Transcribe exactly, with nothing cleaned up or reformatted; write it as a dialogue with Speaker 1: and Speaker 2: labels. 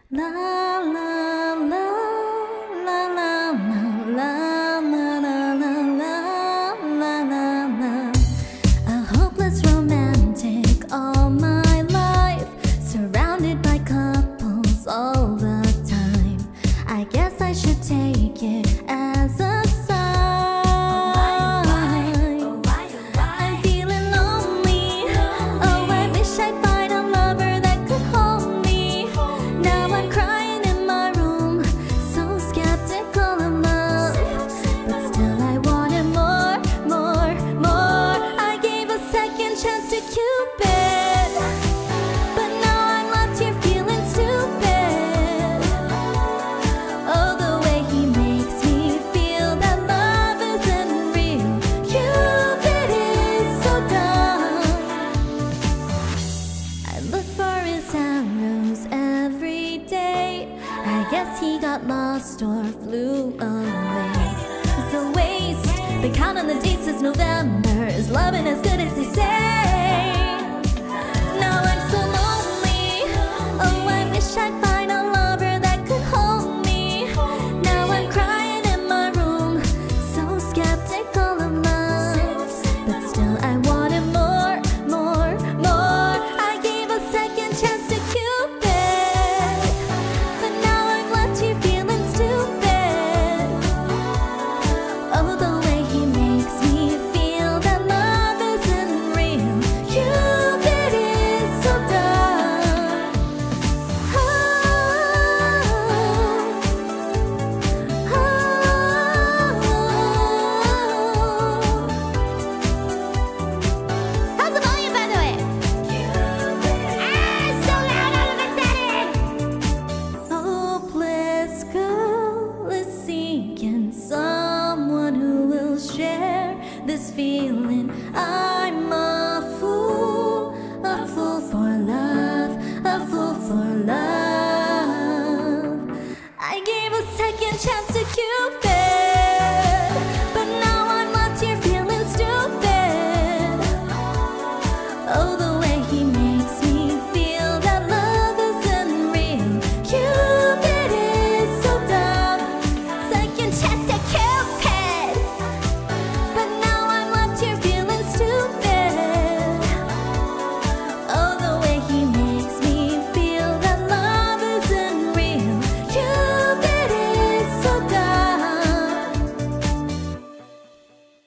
Speaker 1: La la la la la la la la la la la la la. A hopeless romantic all my life, surrounded by couples all the time. I guess I should take it as a guess he got lost or flew away. It's a waste. Been counting the dates since November. Is loving as good as they say? Now I'm so lonely. Oh, I wish I'd find a lover that could hold me. Now I'm crying in my room, so skeptical of love, but still I wanted more, more, more. I gave a second chance to Cupid. This feeling, I'm a fool, a fool for love, a fool for love. I gave a second chance to Cupid.